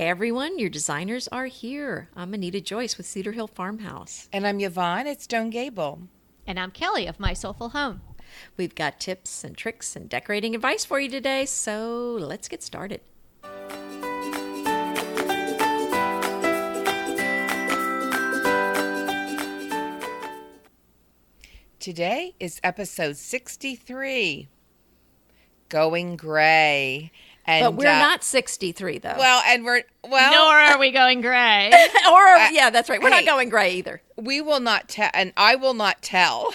Hey everyone, your designers are here. I'm Anita Joyce with Cedar Hill Farmhouse. And I'm Yvonne at Stone Gable. And I'm Kelly of My Soulful Home. We've got tips and tricks and decorating advice for you today, so let's get started. Today is episode 63, Going Gray. And, but we're not 63, though. Nor are we going gray. Yeah, that's right. We're not going gray either. We will not tell, and I will not tell.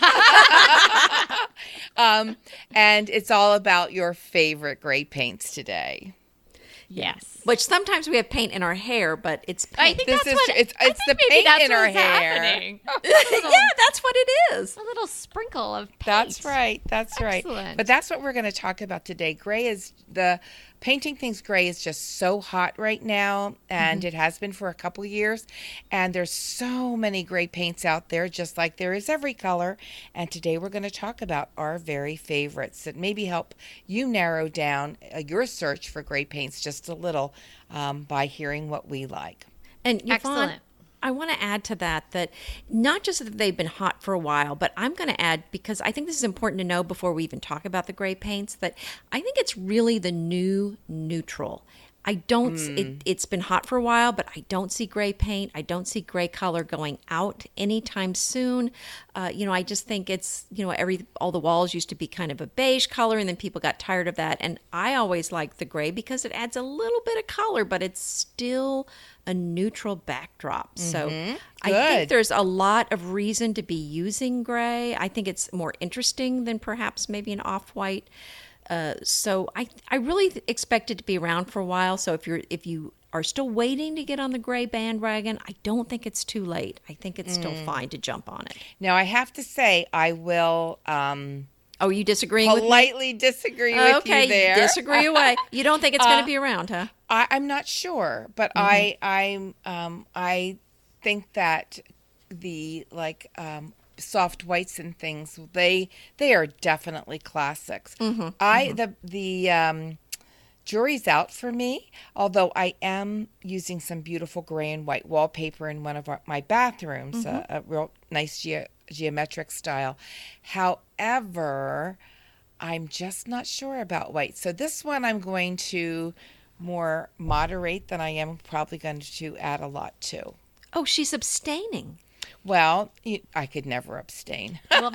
And it's all about your favorite gray paints today. Yes. Which sometimes we have paint in our hair, but it's paint. I think it's the paint in our hair. Happening. Yeah, that's what it is. A little sprinkle of paint. That's right. That's right. Excellent. But that's what we're going to talk about today. Painting things gray is just so hot right now, and it has been for a couple years. And there's so many gray paints out there, just like there is every color. And today we're going to talk about our very favorites that maybe help you narrow down your search for gray paints just a little by hearing what we like. And Yvonne, Excellent. I want to add to that not just that they've been hot for a while, but I'm going to add, because I think this is important to know before we even talk about the gray paints, that I think it's really the new neutral. I don't, it's been hot for a while, but I don't see gray paint. I don't see gray color going out anytime soon. I just think it's, all the walls used to be kind of a beige color, and then people got tired of that. And I always like the gray because it adds a little bit of color, but it's still a neutral backdrop. So I think there's a lot of reason to be using gray. I think it's more interesting than perhaps maybe an off-white. So I really expect it to be around for a while. So if you are still waiting to get on the gray bandwagon, I don't think it's too late. I think it's still fine to jump on it. Now, I have to say, I will you disagreeing with me? politely disagree with you there. Okay, disagree away. You don't think it's going to be around, huh? I'm not sure, but I think that the soft whites and things, they are definitely classics. The jury's out for me, although I am using some beautiful gray and white wallpaper in one of my bathrooms, a real nice geometric style. However, I'm just not sure about white. So this one I'm going to more moderate than I am probably going to add a lot to. Oh, she's abstaining. Well, I could never abstain. Well,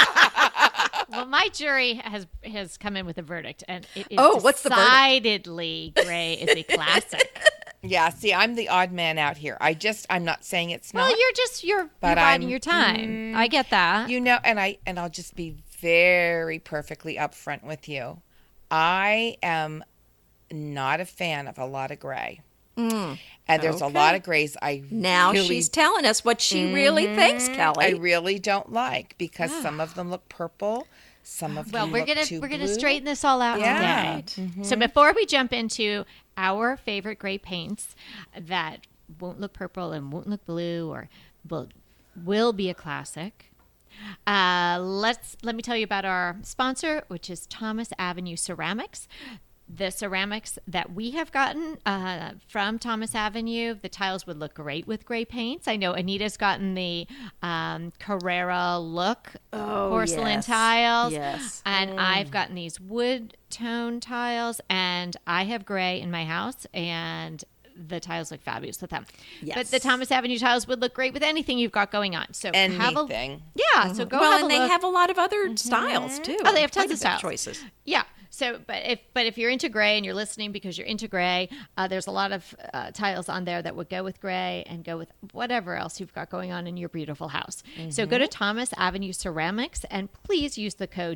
my jury has come in with a verdict, and it is what's the verdict? decidedly gray is a classic. Yeah, see, I'm the odd man out here. I'm not saying it's not. Well, you're biding your time. I get that. And I'll just be very perfectly upfront with you. I am not a fan of a lot of gray. And there's a lot of grays she's telling us what she really thinks, Kelly. I really don't like, because some of them look purple, some of them look too blue. We're gonna straighten this all out today. So before we jump into our favorite gray paints that won't look purple and won't look blue or will be a classic, let me tell you about our sponsor, which is Thomas Avenue Ceramics. The ceramics that we have gotten from Thomas Avenue, the tiles would look great with gray paints. I know Anita's gotten the Carrera look porcelain tiles. Yes. And I've gotten these wood tone tiles, and I have gray in my house, and the tiles look fabulous with them. Yes. But the Thomas Avenue tiles would look great with anything you've got going on. So anything. So go well, have and a they look. have a lot of other styles too. Oh, they have tons Quite a of bit styles. Choices. Yeah. So, but if you're into gray and you're listening because you're into gray, there's a lot of tiles on there that would go with gray and go with whatever else you've got going on in your beautiful house. So go to Thomas Avenue Ceramics and please use the code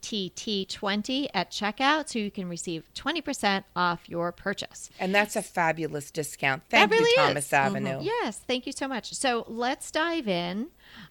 DTT20 at checkout so you can receive 20% off your purchase. And that's a fabulous discount. Thank you, Thomas Avenue. Yes, thank you so much. So let's dive in.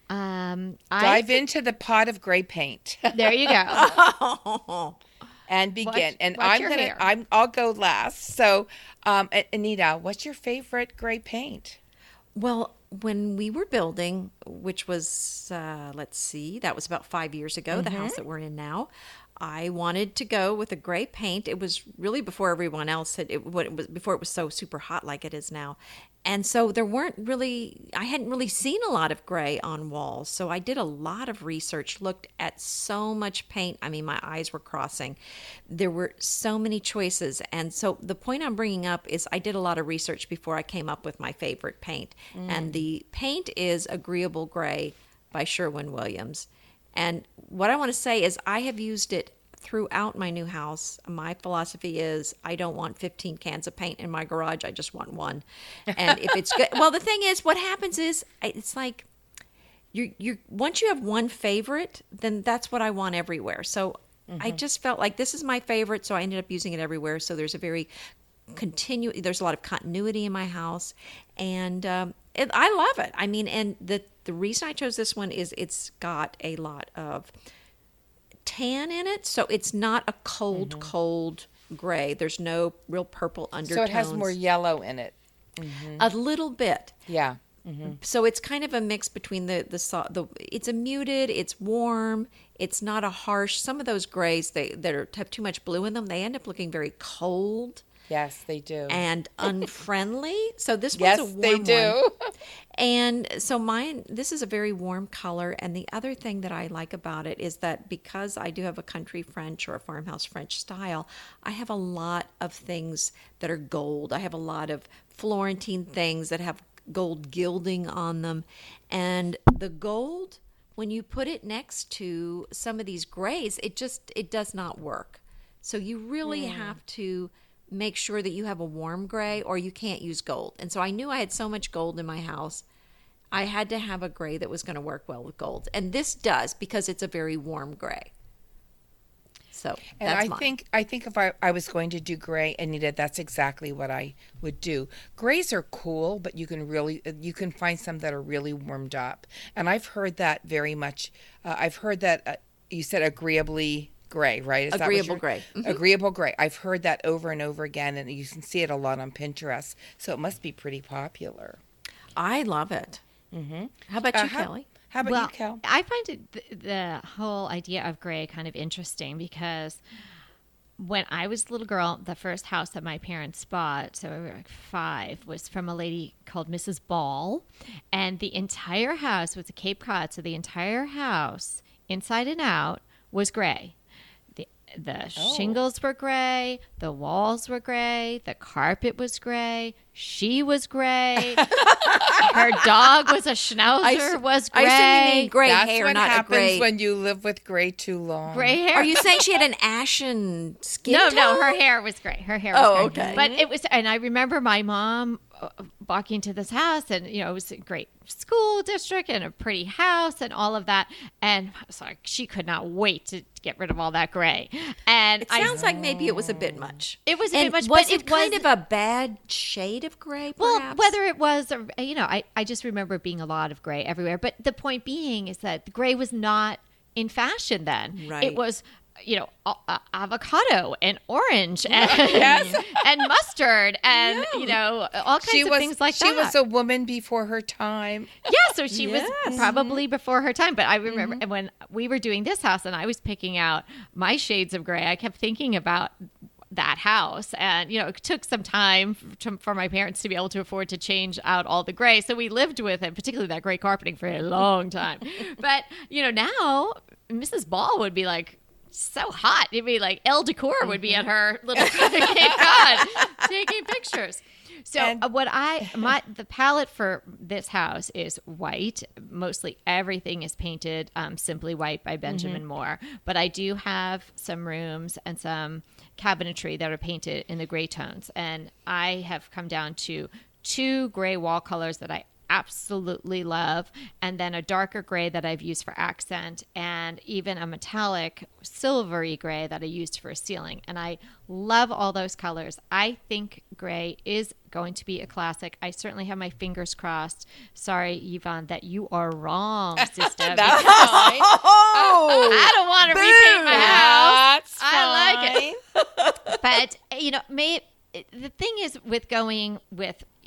Dive into the pot of gray paint. There you go. And begin. Watch I'll go last. So, Anita, what's your favorite gray paint? Well, when we were building, which was, that was about 5 years ago, the house that we're in now, I wanted to go with a gray paint. It was really before everyone else before it was so super hot like it is now. And so I hadn't really seen a lot of gray on walls. So I did a lot of research, looked at so much paint. I mean, my eyes were crossing. There were so many choices. And so the point I'm bringing up is I did a lot of research before I came up with my favorite paint. And the paint is Agreeable Gray by Sherwin-Williams. And what I want to say is I have used it throughout my new house. My philosophy is I don't want 15 cans of paint in my garage. I just want one. And if it's good, well, the thing is, what happens is it's like you once you have one favorite, then that's what I want everywhere. So I just felt like this is my favorite, so I ended up using it everywhere. So there's there's a lot of continuity in my house, and I love it. I mean, and the reason I chose this one is it's got a lot of tan in it, so it's not a cold gray. There's no real purple undertones. So it has more yellow in it. A little bit. Yeah. So it's kind of a mix between the it's a muted, it's warm, it's not a harsh. Some of those grays have too much blue in them, they end up looking very cold. Yes, they do. And unfriendly. So this yes, one's a warm they do. one. And so this is a very warm color. And the other thing that I like about it is that because I do have a country French or a farmhouse French style, I have a lot of things that are gold. I have a lot of Florentine things that have gold gilding on them. And the gold, when you put it next to some of these grays, it does not work. So you really have to make sure that you have a warm gray or you can't use gold. And so I knew I had so much gold in my house. I had to have a gray that was going to work well with gold. And this does because it's a very warm gray. So and that's I think if I was going to do gray, Anita, that's exactly what I would do. Grays are cool, but you can find some that are really warmed up. And I've heard that very much. I've heard that you said agreeably gray, right? Is Agreeable gray. Agreeable gray. I've heard that over and over again, and you can see it a lot on Pinterest. So it must be pretty popular. I love it. How about you, Kelly? How about you, Kel? I find the whole idea of gray kind of interesting because when I was a little girl, the first house that my parents bought, so we were like 5, was from a lady called Mrs. Ball. And the entire house was a Cape Cod, so the entire house, inside and out, was gray. The shingles were gray, the walls were gray, the carpet was gray, she was gray, her dog was a schnauzer, was gray. I assume you mean gray That's hair, what not happens a gray. when you live with gray too long. Gray hair. Are you saying she had an ashen skin tone? No, her hair was gray. Her hair was gray. Okay. But it was, and I remember my mom walking to this house, and it was a great school district and a pretty house and all of that. And so she could not wait to get rid of all that gray. And It sounds like maybe it was a bit much. It was a bit much, Was but it kind of a bad shade of gray, well, perhaps? whether it was, I just remember it being a lot of gray everywhere. But the point being is that the gray was not in fashion then. Right. It was, avocado and orange and, and mustard and, all kinds of things like that. She was a woman before her time. Yeah, so she was probably before her time. But I remember when we were doing this house and I was picking out my shades of gray, I kept thinking about that house. And, it took some time for my parents to be able to afford to change out all the gray. So we lived with it, particularly that gray carpeting, for a long time. But, now Mrs. Ball would be like, so hot. It'd be like Elle Decor would be at her little Cape Cod taking pictures. So the palette for this house is white. Mostly everything is painted Simply White by Benjamin Moore. But I do have some rooms and some cabinetry that are painted in the gray tones. And I have come down to 2 gray wall colors that I absolutely love, and then a darker gray that I've used for accent, and even a metallic silvery gray that I used for a ceiling. And I love all those colors. I think gray is going to be a classic. I certainly have my fingers crossed. Sorry, Yvonne, that you are wrong, sister. That's fine. I don't want to repaint my house. That's fine. I like it. But, the thing is with going with,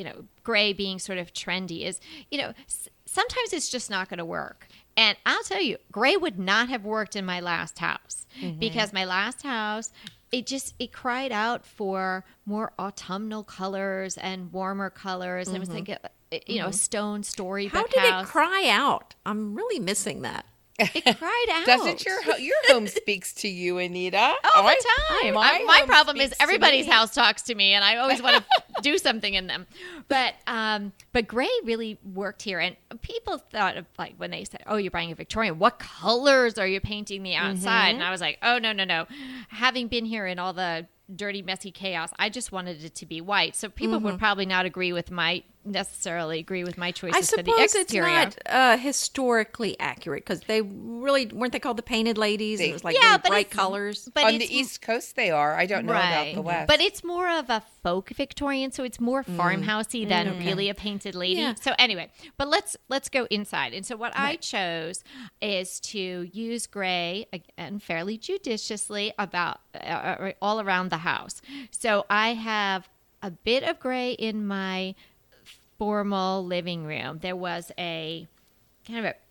gray being sort of trendy is, sometimes it's just not going to work. And I'll tell you, gray would not have worked in my last house because my last house, it cried out for more autumnal colors and warmer colors. And it was like, a stone storybook How did house. it cry out? I'm really missing that. It cried out. Doesn't your home speaks to you, Anita? All the time. My My home problem is speaks to everybody's me. house talks to me, and I always want to do something in them. But gray really worked here, and people thought of like when they said, "Oh, you're buying a Victorian. What colors are you painting the outside?" And I was like, "Oh, no. Having been here in all the dirty, messy chaos, I just wanted it to be white." So people would probably not necessarily agree with my choices I for the suppose it's exterior. not historically accurate because they really weren't they called the painted ladies? It was like Yeah, really but bright it's- colors. But On it's- the East Coast, they are. I don't know about the West. But it's more of a folk Victorian, so it's more farmhousey than really a painted lady. Yeah. So anyway, but let's go inside. And so what I chose is to use gray again fairly judiciously about all around the house. So I have a bit of gray in my formal living room. There was a kind of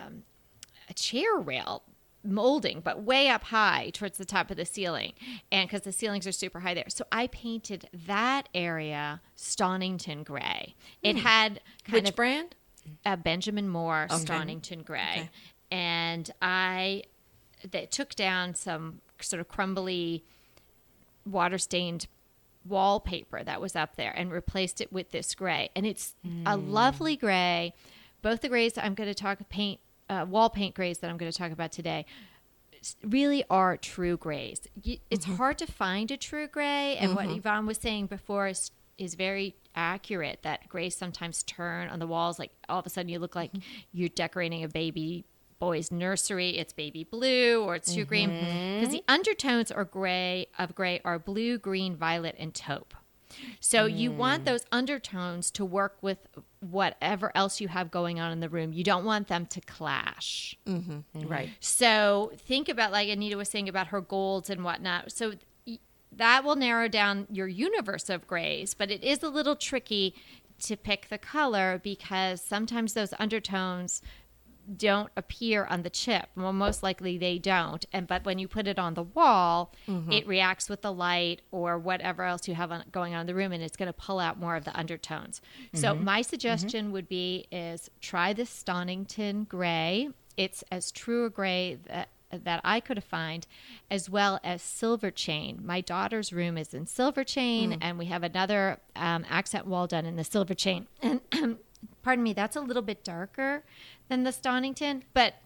a chair rail molding, but way up high towards the top of the ceiling. And because the ceilings are super high there. So I painted that area Stonington gray. It had kind Which of brand? a Benjamin Moore Stonington gray. Okay. And they took down some sort of crumbly water stained wallpaper that was up there and replaced it with this gray. And it's a lovely gray. Both the grays that I'm going to wall paint grays that I'm going to talk about today really are true grays. It's hard to find a true gray. And what Yvonne was saying before is very accurate, that grays sometimes turn on the walls. Like all of a sudden you look like you're decorating a baby boy's nursery. It's baby blue or it's too green. Because the undertones of gray are blue, green, violet, and taupe. So you want those undertones to work with whatever else you have going on in the room. You don't want them to clash. Right. So think about, like Anita was saying about her golds and whatnot. So that will narrow down your universe of grays, but it is a little tricky to pick the color because sometimes those undertones don't appear on the chip. Well, most likely they don't. But when you put it on the wall, it reacts with the light or whatever else you have going on in the room, and it's going to pull out more of the undertones. So my suggestion would be is try this Stonington gray. It's as true a gray that I could find, as well as silver chain. My daughter's room is in silver chain, and we have another accent wall done in the silver chain. And pardon me, that's a little bit darker than the Stonington, but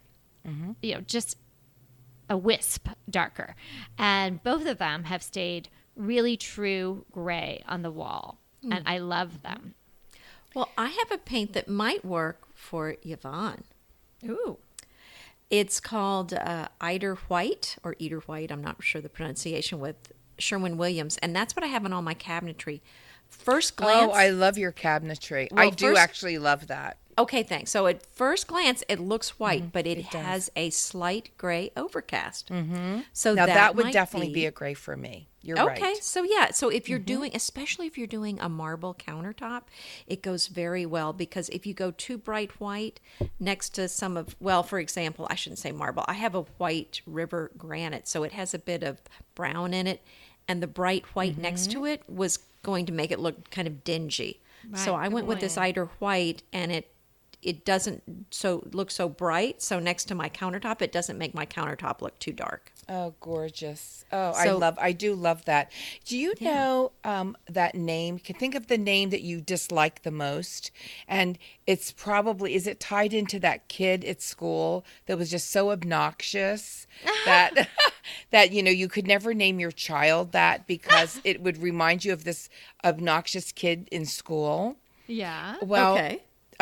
just a wisp darker. And both of them have stayed really true gray on the wall, and I love them. Well, I have a paint that might work for Yvonne. Ooh. It's called Eider White or Eder White. I'm not sure the pronunciation, with Sherwin-Williams, and that's what I have on all my cabinetry. First glance. Oh, I love your cabinetry. Well, I do actually love that. Okay, thanks. So at first glance, it looks white, but it has a slight gray overcast. So Now that would might definitely be a gray for me. You're Okay, right. so yeah, so if you're doing, especially if you're doing a marble countertop, it goes very well, because if you go too bright white next to some of, well, for example, I shouldn't say marble. I have a white river granite, so it has a bit of brown in it, and the bright white next to it was going to make it look kind of dingy. So Right, I good went with this Eider White, and it doesn't look so bright. So next to my countertop, it doesn't make my countertop look too dark. Oh, gorgeous. Oh, So- I do love that. Do you know that name? Can think of the name that you dislike the most? And it's probably, is it tied into that kid at school that was just so obnoxious that, that, you could never name your child that because it would remind you of this obnoxious kid in school? Yeah. Well, Okay.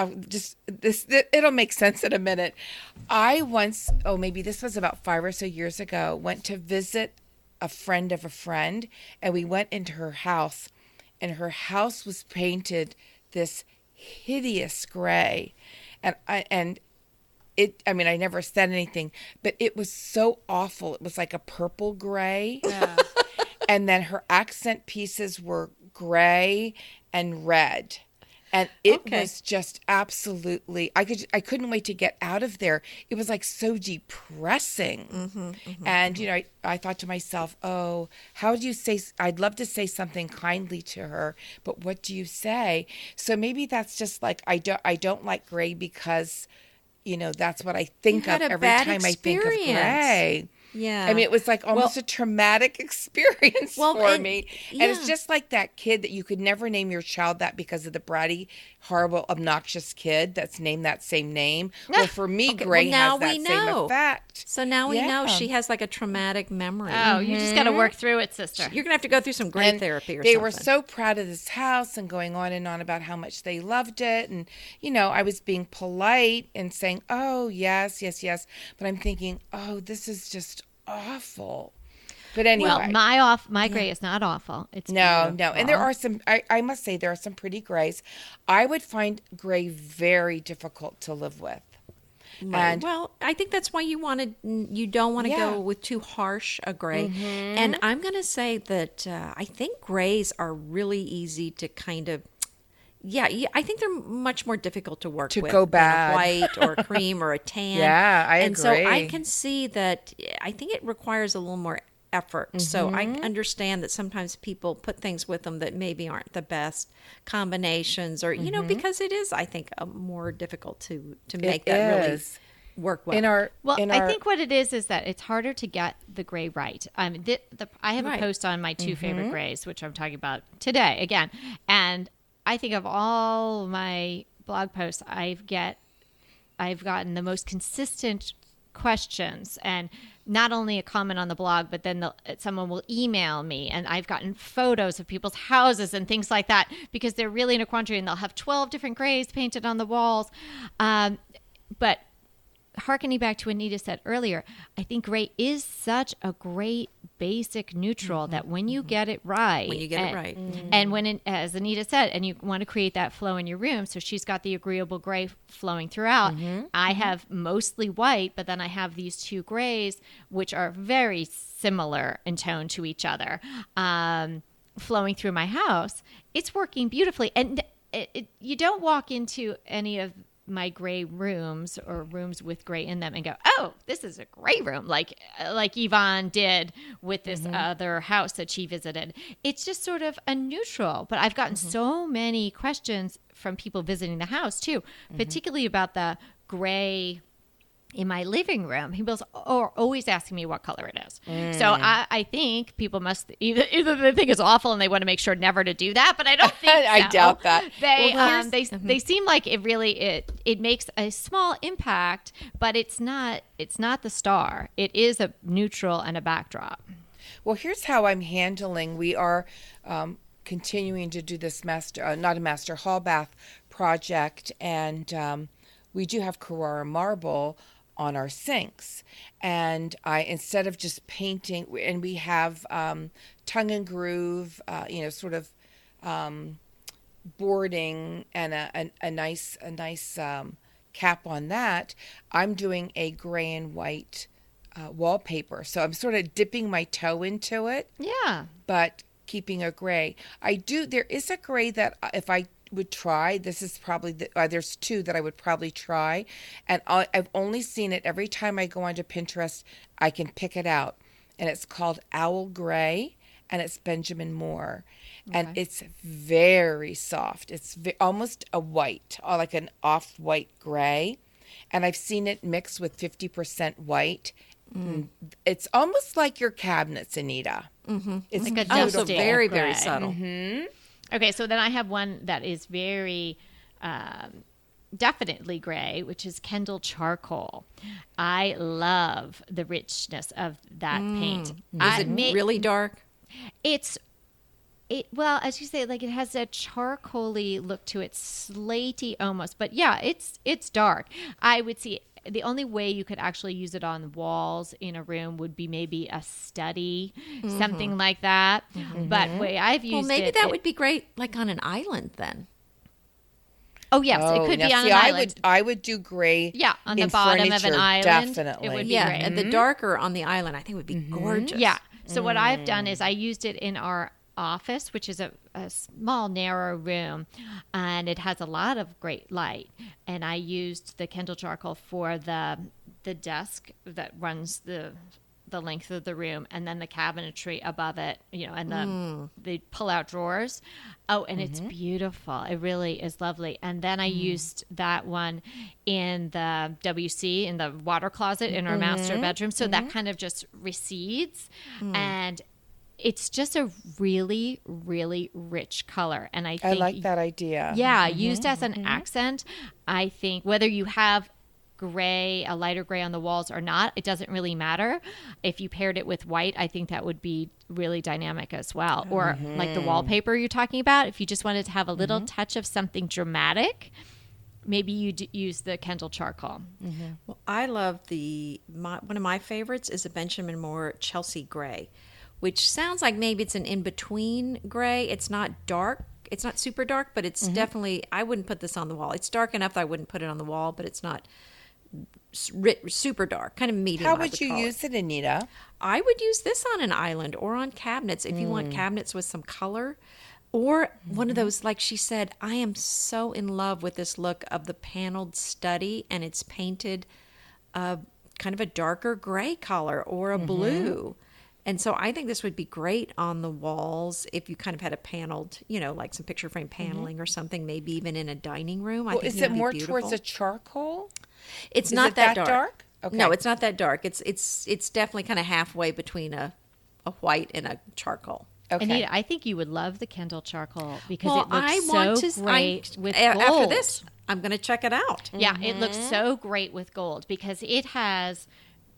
It'll make sense in a minute. I once, maybe this was about 5 or so years ago, went to visit a friend of a friend, and we went into her house, and her house was painted this hideous gray, and I never said anything, but it was so awful. It was like a purple gray, and then her accent pieces were gray and red. And it Okay. was just absolutely, I couldn't wait to get out of there. It was like so depressing. And, you know, I thought to myself, oh, how do you say, I'd love to say something kindly to her, but what do you say? So maybe that's just like, I don't like gray because, you know, that's what I think had of a every bad time I think of experience. gray. Yeah. I mean, it was like almost a traumatic experience Well, for and- me. yeah. And it's just like that kid that you could never name your child that because of the bratty, horrible, obnoxious kid that's named that same name. Well, for me, Okay, gray well, now has that we same know. effect. So now we know Yeah. she has like a traumatic memory. Oh, you just got to work through it, sister. You're going to have to go through some gray And therapy or they something. were so proud of this house and going on and on about how much they loved it. And, you know, I was being polite and saying, oh, yes, yes, yes. But I'm thinking, oh, this is just awful. But anyway. Well, my gray is not awful. It's No. beautiful. And there are some, I must say, there are some pretty grays. I would find gray very difficult to live with. And Well, I think that's why you don't want to Yeah. go with too harsh a gray. And I'm going to say that I think grays are really easy to kind of, yeah, I think they're much more difficult to work To with go than bad. a white or a cream or a tan. Yeah, I And so I agree. can see that I think it requires a little more effort. So I understand that sometimes people put things with them that maybe aren't the best combinations or, you know, because it is, I think, more difficult to make that really is. work well. in our, Well, in I our, think what it is that it's harder to get the gray right. I have Right. a post on my two favorite grays, which I'm talking about today again, and I think of all my blog posts, I've gotten the most consistent questions, and not only a comment on the blog, but then someone will email me, and I've gotten photos of people's houses and things like that because they're really in a quandary, and they'll have 12 different grays painted on the walls. But hearkening back to what Anita said earlier, I think gray is such a great basic neutral that when you get it right, When you get it right. and when it, as Anita said, and you want to create that flow in your room, so she's got the agreeable gray flowing throughout. I have mostly white, but then I have these two grays, which are very similar in tone to each other, flowing through my house. It's working beautifully, and you don't walk into any of my gray rooms or rooms with gray in them and go, oh, this is a gray room, like Yvonne did with this other house that she visited. It's just sort of a neutral. But I've gotten so many questions from people visiting the house too, particularly about the gray in my living room. People are always asking me what color it is. So I think people must either they think it's awful and they want to make sure never to do that, but I don't think I so. doubt that. They seem like it makes a small impact, but it's not the star. It is a neutral and a backdrop. Well, here's how I'm handling. We are continuing to do this not a master hall bath project, and we do have Carrara marble on our sinks. And instead of just painting, and we have tongue and groove, sort of boarding and a nice cap on that. I'm doing a gray and white wallpaper. So I'm sort of dipping my toe into it, Yeah. but keeping a gray. There is a gray that if I would try, this is probably, there's two that I would probably try. And I've only seen it every time I go onto Pinterest, I can pick it out. And it's called Owl Gray, and it's Benjamin Moore. And it's very soft. It's almost a white, or like an off-white gray. And I've seen it mixed with 50% white. It's almost like your cabinets, Anita. It's Like a beautiful. Also dusty very, gray. very subtle. Okay, so then I have one that is very definitely gray, which is Kendall Charcoal. I love the richness of that paint. Is it really dark? Well, as you say, like it has a charcoaly look to it, slaty almost. But yeah, it's dark. I would see the only way you could actually use it on the walls in a room would be maybe a study, something like that. But way I've used Well, maybe it, that would be great, like on an island then. Oh yes, it could now be on see, an island. I would do gray. Yeah, on the in bottom of an furniture, island, definitely. it would be Yeah, great. and the darker on the island, I think would be gorgeous. Yeah. So what I've done is I used it in our office, which is a small, narrow room, and it has a lot of great light. And I used the Kendall charcoal for the desk that runs the length of the room, and then the cabinetry above it, and the pull-out drawers. Oh, and it's beautiful. It really is lovely. And then I used that one in the WC, in the water closet in our master bedroom. So that kind of just recedes. And it's just a really, really rich color. And I think I like that idea. Yeah, used as an accent, I think whether you have a lighter gray on the walls or not, it doesn't really matter. If you paired it with white, I think that would be really dynamic as well. Or like the wallpaper you're talking about, if you just wanted to have a little touch of something dramatic, maybe you use the Kendall charcoal. Well, I love one of my favorites is a Benjamin Moore Chelsea gray, which sounds like maybe it's an in-between gray. It's not dark. It's not super dark, but it's definitely, I wouldn't put this on the wall. It's dark enough that I wouldn't put it on the wall, but it's not super dark, kind of medium. How would you use it, Anita? I would use this on an island or on cabinets if you want cabinets with some color. Or one of those, like she said, I am so in love with this look of the paneled study, and it's painted kind of a darker gray color or a blue. And so I think this would be great on the walls if you kind of had a paneled, like some picture frame paneling or something, maybe even in a dining room. I think is it more towards a charcoal? It's not that dark. Okay. No, it's not that dark. It's definitely kind of halfway between a white and a charcoal. Okay. Anita, I think you would love the Kendall charcoal because it looks so great with gold. After this, I'm going to check it out. Yeah, it looks so great with gold because it has,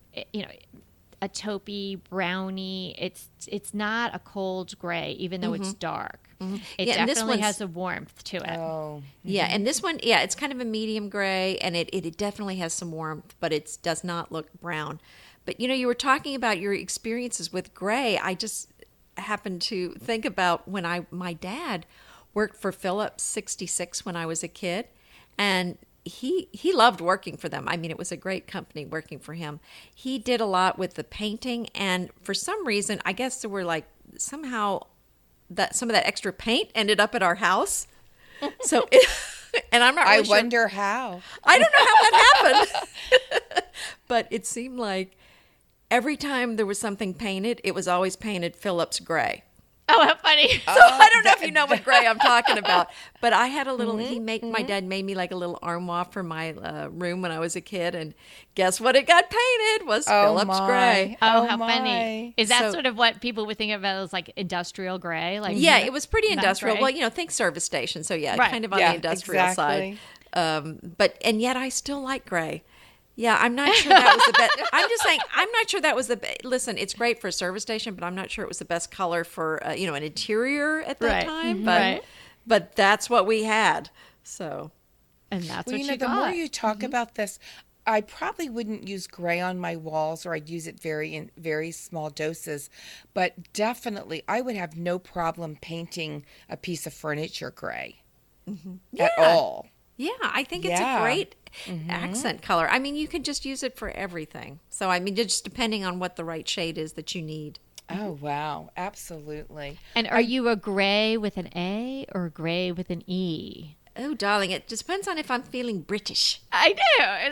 a taupey, browny. It's not a cold gray, even though it's dark. It definitely has a warmth to it. Oh. Yeah, and this one, it's kind of a medium gray, and it definitely has some warmth, but it does not look brown. But, you were talking about your experiences with gray. I just happened to think about when my dad worked for Phillips 66 when I was a kid, and he loved working for them. I mean, it was a great company working for him. He did a lot with the painting, and for some reason, I guess there were somehow that some of that extra paint ended up at our house. So, and I'm not really sure. I wonder how. I don't know how that happened. But it seemed like every time there was something painted, it was always painted Phillips gray. Oh, how funny. So I don't know if you know what gray I'm talking about, but I had a little, my dad made me like a little armoire for my room when I was a kid, and guess what it got painted was Phillips gray. Oh, how funny. Is that sort of what people would think of as like industrial gray? Yeah, it was pretty industrial. Well, think service station. So kind of on the industrial side. And yet I still like gray. Yeah, I'm not sure that was the best. I'm just saying, I'm not sure that was the best. Listen, it's great for a service station, but I'm not sure it was the best color for, an interior at that time. But that's what we had. So, and that's what you got. The more you talk about this, I probably wouldn't use gray on my walls, or I'd use it in very small doses. But definitely, I would have no problem painting a piece of furniture gray at all. Yeah, I think it's a great accent color. I mean, you can just use it for everything. So, I mean, just depending on what the right shade is that you need. Oh, wow. Absolutely. And are you a gray with an A or a gray with an E? Oh, darling, it just depends on if I'm feeling British. I know.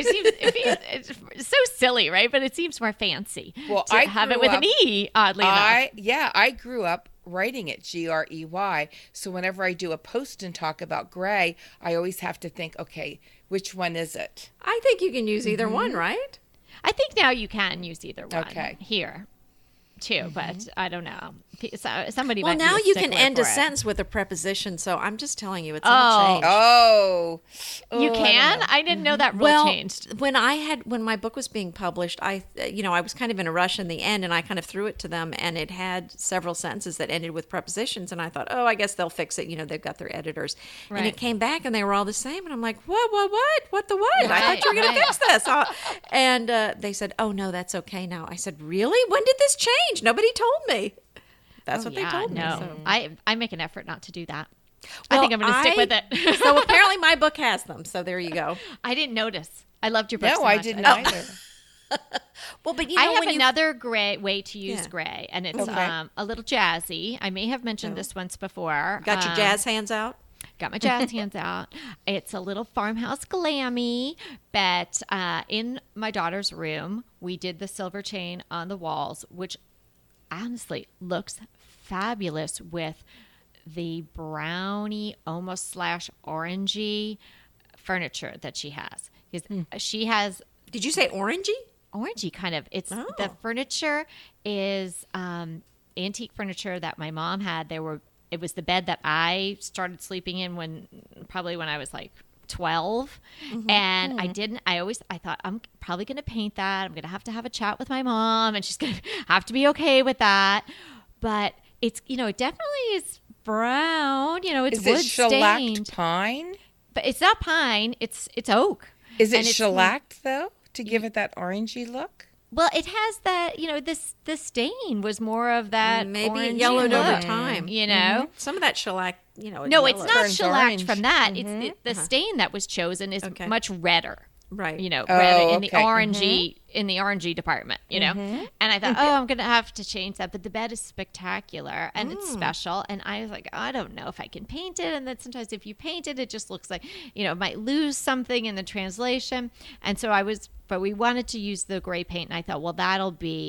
It's so silly, right? But it seems more fancy to have it with an E, oddly enough. Yeah, I grew up writing it Grey. So whenever I do a post and talk about gray, I always have to think, okay, which one is it? I think you can use either one, right? I think now you can use either one here too, but I don't know. So somebody might now you can end a sentence with a preposition, so I'm just telling you it's all changed. Oh, you can? I didn't know that rule changed. When my book was being published, I was kind of in a rush in the end, and I kind of threw it to them, and it had several sentences that ended with prepositions, and I thought, I guess they'll fix it. They've got their editors, and it came back, and they were all the same, and I'm like, what the what? I thought you were going to fix this, and they said, oh no, that's okay now. I said, really? When did this change? Nobody told me. That's what they told me. So. I make an effort not to do that. I think I'm going to stick with it. So apparently my book has them. So there you go. I didn't notice. I loved your book so I much. didn't either. Well, but I have another gray way to use Yeah. gray, and it's Okay. A little jazzy. I may have mentioned this once before. got your jazz hands out. Got my jazz hands out. It's a little farmhouse glammy, but in my daughter's room, we did the silver chain on the walls, which honestly looks fabulous with the brownie, almost slash orangey furniture that she has. Because she has Did you say orangey? orangey kind of. It's Oh. the furniture is antique furniture that my mom had. It was the bed that I started sleeping in when I was like 12. And I thought I'm probably going to paint that. I'm going to have a chat with my mom, and she's going to have to be okay with that. But it's, it definitely is brown, it's Is wood it shellacked stained, pine? but it's not pine. It's oak. Is it And it's- shellacked though to give it that orangey look? Well, it has that, the stain was more of that Maybe it orangey yellowed over look, time. Some of that shellac, it No, it's yellows. not Turns shellacked orange. from that. It's the stain that was chosen is Okay. much redder. Right. Redder in the okay. orangey department, And I thought, I'm going to have to change that. But the bed is spectacular and it's special. And I was like, I don't know if I can paint it. And then sometimes if you paint it, it just looks like, it might lose something in the translation. And so but we wanted to use the gray paint. And I thought, well, that'll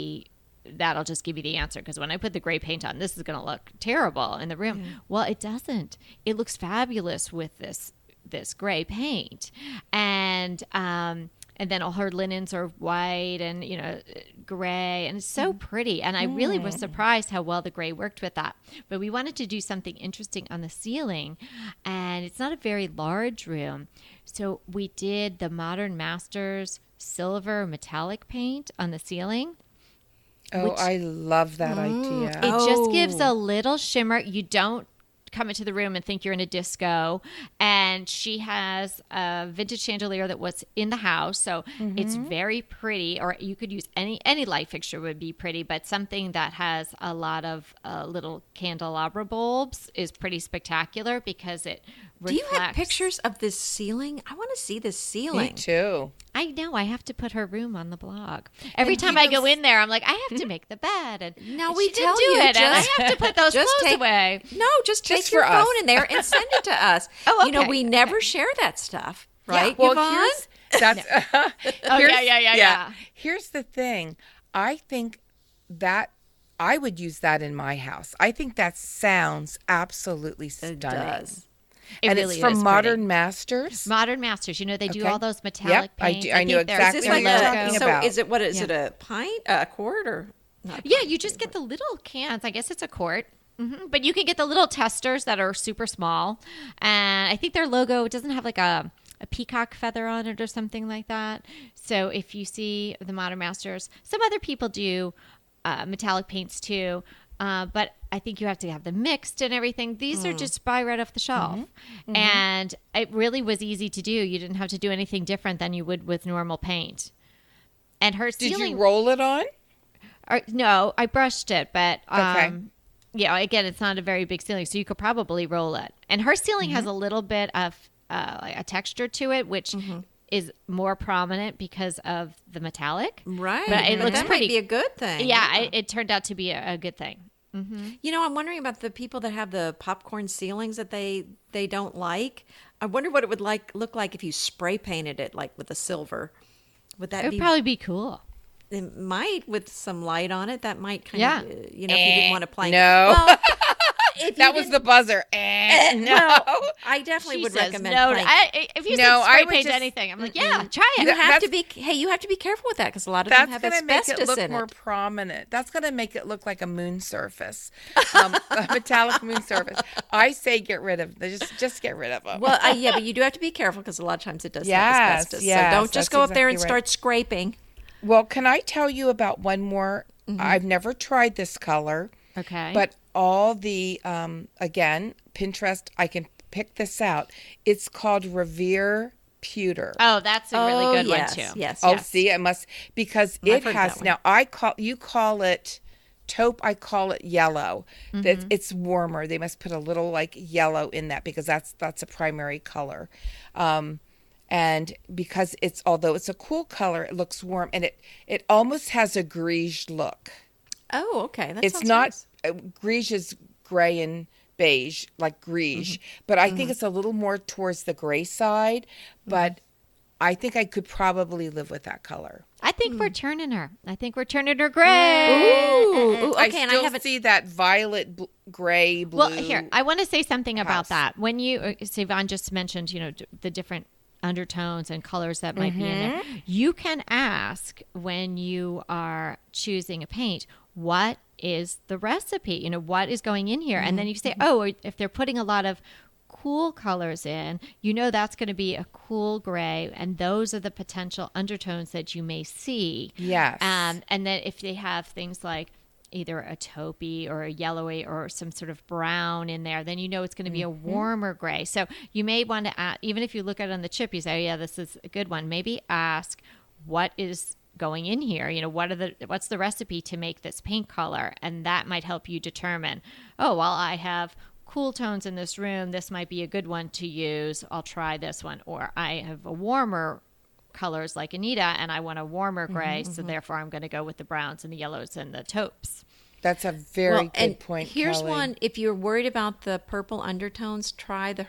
just give you the answer, because when I put the gray paint on, this is going to look terrible in the room. Well, it doesn't. It looks fabulous with this gray paint, and then all her linens are white and gray, and it's so pretty. And I really was surprised how well the gray worked with that. But we wanted to do something interesting on the ceiling, and it's not a very large room, so we did the Modern Masters silver metallic paint on the ceiling. Oh, I love that idea. It just gives Oh. a little shimmer. You don't come into the room and think you're in a disco. And she has a vintage chandelier that was in the house, so it's very pretty. Or you could use any light fixture would be pretty, but something that has a lot of little candelabra bulbs is pretty spectacular because it Do reflects. you have pictures of this ceiling? I want to see this ceiling. Me too. I know. I have to put her room on the blog. Every And time you I know- go in there, I'm like, I have to make the bed. And No, and we she didn't tell do you, it, and I just- have to put those just clothes take- away. No, just take Just your for us. phone in there and send it to us. Oh, okay. We never share that stuff, right? Well, Yvonne? Oh, yeah. Here's the thing. I think that I would use that in my house. I think that sounds absolutely stunning. It does. It And really it's from is Modern pretty. Masters. Modern Masters. They do Okay. all those metallic Yep, I paints. do- I know think they're- exactly Is this what their like you're a, talking so about. is it what is Yeah. it a pint, a quart, or not? Yeah, you just get the little cans. I guess it's a quart. But you can get the little testers that are super small. And I think their logo doesn't have like a peacock feather on it or something like that. So if you see the Modern Masters, some other people do metallic paints too. But I think you have to have them mixed and everything. These are just buy right off the shelf. And it really was easy to do. You didn't have to do anything different than you would with normal paint. And her Did ceiling... you roll it on? No, I brushed it, but Okay. again, it's not a very big ceiling, so you could probably roll it. And her ceiling has a little bit of like a texture to it, which is more prominent because of the metallic. Right. But it looks that pretty. might be a good thing. Yeah, it turned out to be a good thing. I'm wondering about the people that have the popcorn ceilings that they don't like. I wonder what it would look like if you spray painted it like with a silver. Would that It be? would probably be cool. It might, with some light on it. That might kind Yeah. of, if you didn't want to play. No. Well, if you That was didn't- the buzzer. No. I definitely She would says recommend. no. playing. If you No, said I spray would paint just- anything, I'm like, yeah, try it. You have to That's- be. Hey, you have to be careful with that because a lot of them That's have going to make asbestos it look in more it. prominent. That's going to make it look like a moon surface, a metallic moon surface. I say get rid of them. Just get rid of them. Well, yeah, but you do have to be careful because a lot of times it does have Yes, asbestos. yes, so don't just that's go up there and exactly right. start scraping. Well, can I tell you about one more? I've never tried this color, Okay. but all the again Pinterest, I can pick this out. It's called Revere Pewter. oh, that's a really good yes, one too. Yes. Oh, yes. see, it must because I've it heard has that one. now. You call it taupe. I call it yellow. It's warmer. They must put a little like yellow in that because that's a primary color. And because although it's a cool color, it looks warm, and it almost has a gris look. Oh, okay. That It's sounds not nice. Gris is gray and beige, like gris, but I think it's a little more towards the gray side. But I think I could probably live with that color. I think we're turning her. I think we're turning her gray. Ooh, okay. I And I still haven't. see that violet, gray, blue. Well, here, I want to say something about house. that. When Yvonne just mentioned, the different undertones and colors that might be in there. You can ask when you are choosing a paint, what is the recipe? What is going in here? And then you say, oh, if they're putting a lot of cool colors in, that's going to be a cool gray, and those are the potential undertones that you may see. Yes. And then if they have things like either a taupey or a yellowy or some sort of brown in there, then it's going to be a warmer gray. So you may want to add, even if you look at it on the chip, you say, oh, yeah, this is a good one. Maybe ask what is going in here. What's the recipe to make this paint color? And that might help you determine, oh, well, I have cool tones in this room. This might be a good one to use. I'll try this one. Or I have a warmer colors like Anita, and I want a warmer gray, so therefore I'm going to go with the browns and the yellows and the taupes. That's a very good and point, here's Kelly. one. If you're worried about the purple undertones, try the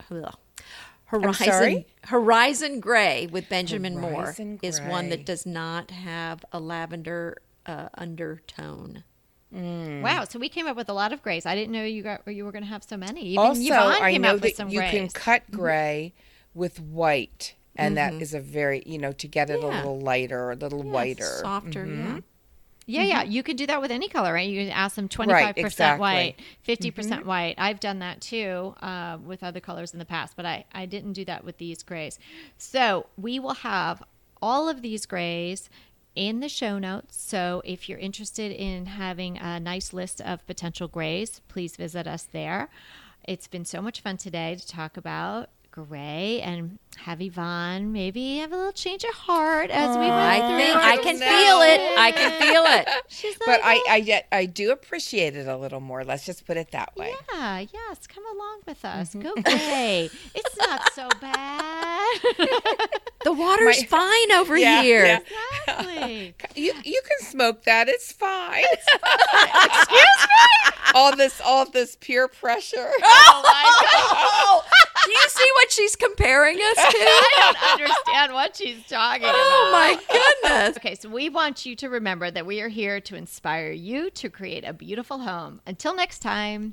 sorry? Horizon Gray with Benjamin Horizon Moore is one Gray. that does not have a lavender undertone. Wow, so we came up with a lot of grays. I didn't know you were going to have so many. Even Also, Yvonne I came know up with that some you grays. can cut gray with white, and that is a very, to get it a Yeah. little lighter, a little whiter. Softer, Yeah, you could do that with any color, right? You can ask them 25% Right, exactly. white, 50% white. I've done that too with other colors in the past, but I didn't do that with these grays. So we will have all of these grays in the show notes. So if you're interested in having a nice list of potential grays, please visit us there. It's been so much fun today to talk about gray and have Yvonne maybe have a little change of heart as we I went through. think it. I can feel it. I can feel it. She's But like, I do appreciate it a little more. Let's just put it that way. yeah, yes, come along with us. Go gray. It's not so bad. The water's fine over Yeah, here. yeah. Exactly. You can smoke that. It's fine. Excuse me. All this peer pressure. Oh my God. Oh, do you see what she's comparing us to? I don't understand what she's talking about. Oh my goodness. Okay, so we want you to remember that we are here to inspire you to create a beautiful home. Until next time.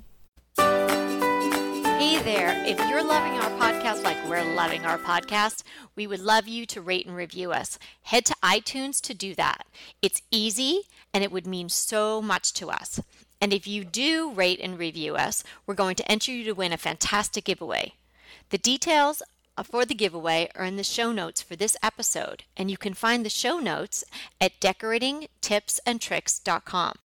Hey there. If you're loving our podcast like we're loving our podcast, we would love you to rate and review us. Head to iTunes to do that. It's easy and it would mean so much to us. And if you do rate and review us, we're going to enter you to win a fantastic giveaway. The details for the giveaway are in the show notes for this episode, and you can find the show notes at decoratingtipsandtricks.com.